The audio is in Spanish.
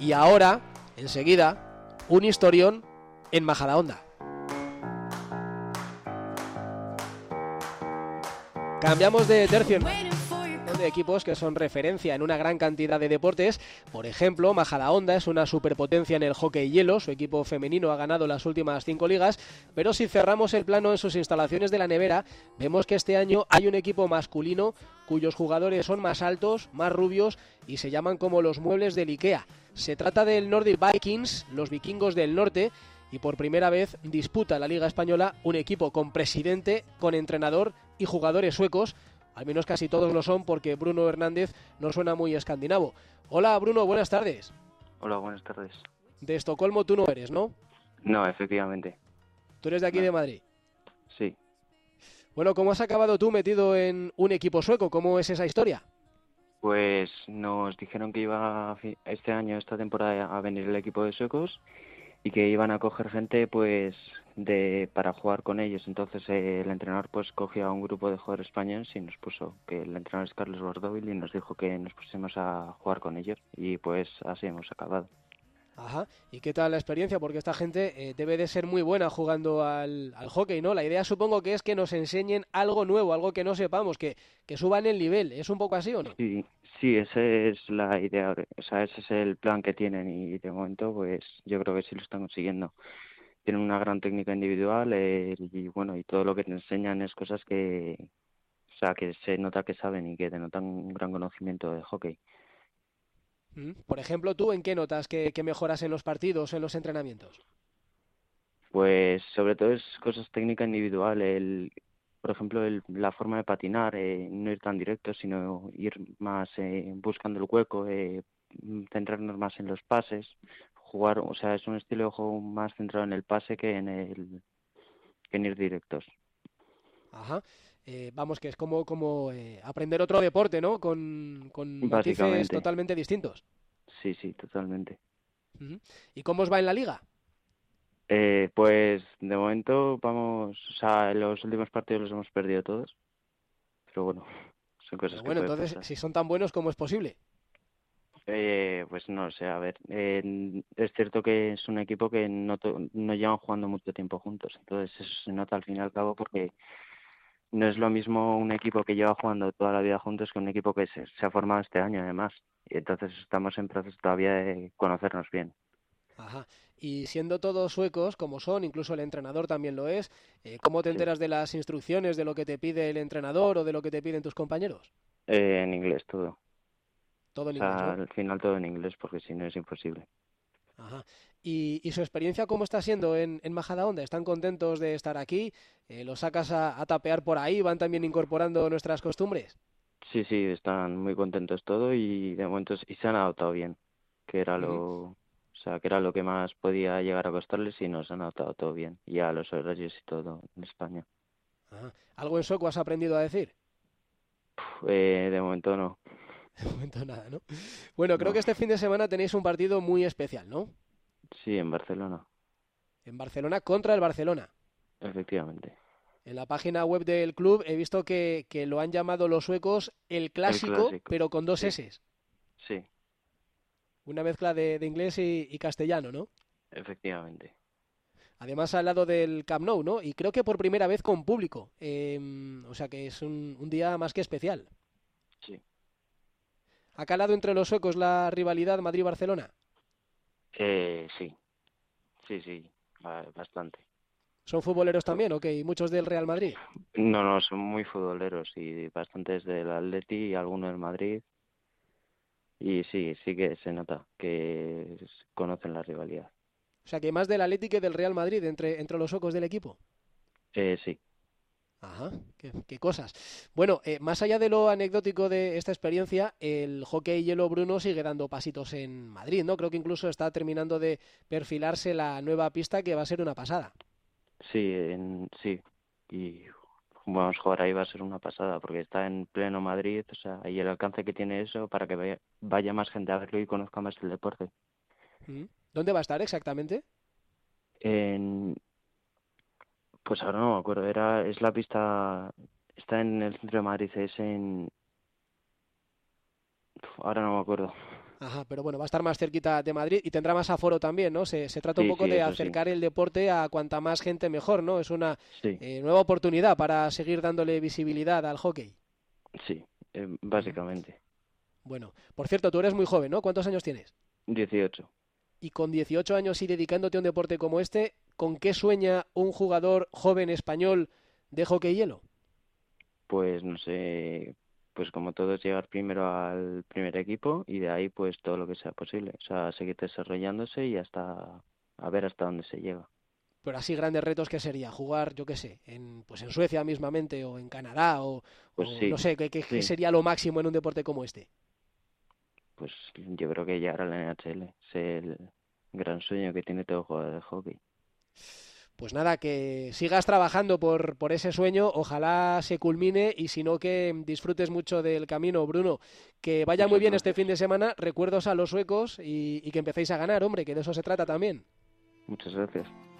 Y ahora, enseguida, un historión en Majadahonda. Cambiamos de tercio de equipos que son referencia en una gran cantidad de deportes. Por ejemplo, Majadahonda es una superpotencia en el hockey hielo. Su equipo femenino ha ganado las últimas 5 ligas, pero si cerramos el plano en sus instalaciones de la nevera, vemos que este año hay un equipo masculino cuyos jugadores son más altos, más rubios y se llaman como los muebles del IKEA. Se trata del Nordic Vikings, los vikingos del norte, y por primera vez disputa la Liga Española un equipo con presidente, con entrenador y jugadores suecos. Al menos casi todos lo son, porque Bruno Hernández no suena muy escandinavo. Hola Bruno, buenas tardes. Hola, buenas tardes. De Estocolmo tú no eres, ¿no? No, efectivamente. ¿Tú eres de aquí de Madrid? Sí. Bueno, ¿cómo has acabado tú metido en un equipo sueco? ¿Cómo es esa historia? Pues nos dijeron que iba este año, esta temporada, a venir el equipo de suecos y que iban a coger gente pues para jugar con ellos. Entonces el entrenador pues cogió a un grupo de jugadores españoles y nos puso, que el entrenador es Carlos Bordóvil, y nos dijo que nos pusiéramos a jugar con ellos, y pues así hemos acabado. Ajá. ¿Y qué tal la experiencia? Porque esta gente debe de ser muy buena jugando al hockey, ¿no? La idea supongo que es que nos enseñen algo nuevo, algo que no sepamos, que suban el nivel. ¿Es un poco así o no? Sí, sí, esa es la idea, o sea, ese es el plan que tienen, y de momento pues yo creo que sí lo están consiguiendo. Tienen una gran técnica individual, y bueno, y todo lo que te enseñan es cosas que, o sea, que se nota que saben y que denotan un gran conocimiento de hockey. Por ejemplo, ¿tú en qué notas que mejoras en los partidos o en los entrenamientos? Pues sobre todo es cosas técnica individual, por ejemplo, la forma de patinar, no ir tan directo, sino ir más buscando el hueco, centrarnos más en los pases, jugar, o sea, es un estilo de juego más centrado en el pase que en ir directos. Ajá. Vamos, que es como aprender otro deporte, ¿no? Con matices Básicamente, totalmente distintos. sí, sí, totalmente. Ujú. ¿Y cómo os va en la liga? Pues de momento vamos, o sea, los últimos partidos los hemos perdido todos, pero bueno, son cosas Pero que bueno, pueden entonces, pasar. si son tan buenos, ¿cómo es posible? Pues no sé, a ver, es cierto que es un equipo que no llevan jugando mucho tiempo juntos, entonces eso se nota al fin y al cabo, porque no es lo mismo un equipo que lleva jugando toda la vida juntos que un equipo que se ha formado este año además, y entonces estamos en proceso todavía de conocernos bien. Ajá. Y siendo todos suecos, como son, incluso el entrenador también lo es, ¿cómo te Sí, enteras de las instrucciones, de lo que te pide el entrenador o de lo que te piden tus compañeros? en inglés todo, Todo o en inglés, sea, ¿no? al final todo en inglés, porque si no es imposible. Ajá. ¿Y su experiencia cómo está siendo en Majadahonda? ¿Están contentos de estar aquí? ¿Los sacas a tapear por ahí? ¿Van también incorporando nuestras costumbres? Sí, sí, están muy contentos todo, y de momento y se han adaptado bien, que era Ujú. o sea, que era lo que más podía llegar a costarles, y nos han adaptado todo bien, y a los horarios y todo en España. Ajá. ¿Algo en sueco has aprendido a decir? De momento no, De momento nada, ¿no? Bueno, creo no, que este fin de semana tenéis un partido muy especial, ¿no? sí, en Barcelona, En Barcelona contra el Barcelona. efectivamente. En la página web del club he visto que lo han llamado los suecos el El clásico, clásico, pero con dos sí, S. sí, Una mezcla de inglés y castellano, ¿no? efectivamente, Además al lado del Camp Nou, ¿no? Y creo que por primera vez con público. O sea que es un día más que especial. sí. ¿Ha calado entre los suecos la rivalidad Madrid-Barcelona? Sí, sí, sí, bastante. ¿Son futboleros también, ok? ¿Y muchos del Real Madrid? No, no, son muy futboleros, y bastantes del Atleti y algunos del Madrid. Y sí, sí que se nota que conocen la rivalidad. O sea que más del Atlético que del Real Madrid entre los suecos del equipo. Sí, Ajá, qué cosas. Bueno, más allá de lo anecdótico de esta experiencia, el hockey hielo Bruno sigue dando pasitos en Madrid, ¿no? Creo que incluso está terminando de perfilarse la nueva pista que va a ser una pasada. sí, sí. Y vamos a jugar ahí, va a ser una pasada, porque está en pleno Madrid, o sea, y el alcance que tiene eso para que vaya más gente a verlo y conozca más el deporte. ¿Mm? ¿Dónde va a estar exactamente? En, pues ahora no me acuerdo, es la pista, está en el centro de Madrid, ahora no me acuerdo. Ajá, pero bueno, va a estar más cerquita de Madrid y tendrá más aforo también, ¿no? Se trata un Sí, poco sí, de eso sí. acercar el deporte a cuanta más gente mejor, ¿no? Es una Sí, nueva oportunidad para seguir dándole visibilidad al hockey. sí, Ujú. básicamente. Bueno, por cierto, tú eres muy joven, ¿no? ¿Cuántos años tienes? 18. Y con 18 años y dedicándote a un deporte como este, ¿con qué sueña un jugador joven español de hockey hielo? Pues no sé, pues como todos llegar primero al primer equipo y de ahí pues todo lo que sea posible. O sea, seguir desarrollándose y hasta a ver hasta dónde se llega. Pero así grandes retos que sería jugar, yo qué sé, pues en Suecia mismamente o en Canadá Pues o no sí, sé, ¿qué sí, sería lo máximo en un deporte como este? pues yo creo que llegar a la NHL es el gran sueño que tiene todo jugador de hockey. Pues nada, que sigas trabajando por ese sueño, ojalá se culmine y si no que disfrutes mucho del camino, Bruno. Que vaya muy Muchas bien este gracias, fin de semana, recuerdos a los suecos y que empecéis a ganar, hombre, que de eso se trata también. muchas gracias.